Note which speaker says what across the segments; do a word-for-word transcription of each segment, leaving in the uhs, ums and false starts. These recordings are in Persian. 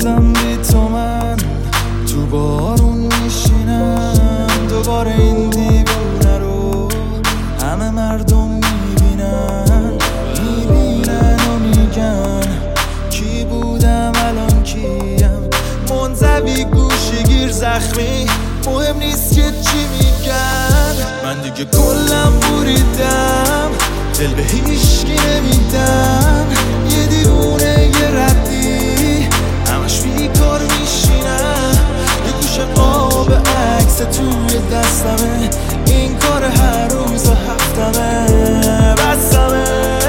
Speaker 1: هنوزم بی تو من تو بارون میشینم، دوباره این دیوونه رو همه مردم میبینن میبینن و میگن کی بودم الان کیم، منزوی گوشگیر زخمی مهم نیست که چی میگن. من دیگه کلم بریدم، دل به هیچکی نمیدم، یه دیوونه یه ردی همش بیکار میشینم، یه گوشه قاب عکس توی دستمه، این کار هر روز و هفتمه. بسمه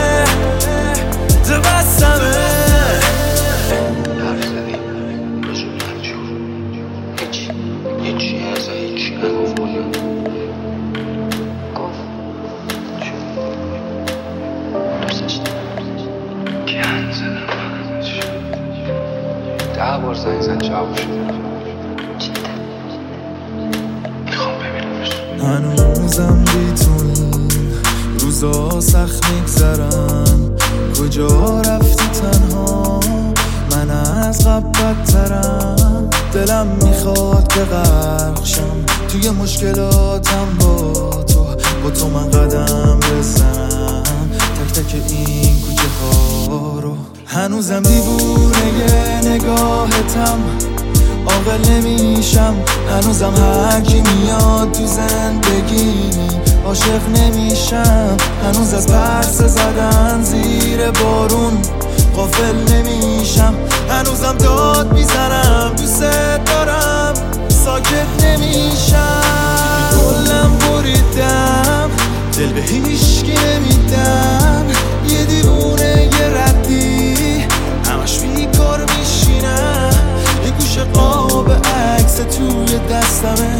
Speaker 1: ده بسمه
Speaker 2: حرف زدیم بزرگ نرجور هیچی هیچی از هیچی نگفت بودیم گفت چون دوستش دارم گند زدم ده بار زنگ زن جواب شده جده میخوام ببینمش.
Speaker 1: هنوزم بی تو این روزا سخت میگذرم، کجا رفتی تنها من از قبل بدترم، دلم میخواد که غرق شم توی مشکلاتم، با تو با تو من قدم بزنم تک تک این کوچه ها رو. هنوزم دیوونه نگاهتم، عاقل نمیشم، هنوزم هر کی میاد تو زندگی عاشق نمیشم، هنوز از پرس زدن زیر بارون غافل نمیشم، هنوزم داد میزنم دوست دارم ساکت نمیشم. کلم بریدم، دل به هیچکی نمیدم، یه دیوونه یه ردی همش بیکار میشینم، یه گوشه قاب عکس توی دستمه،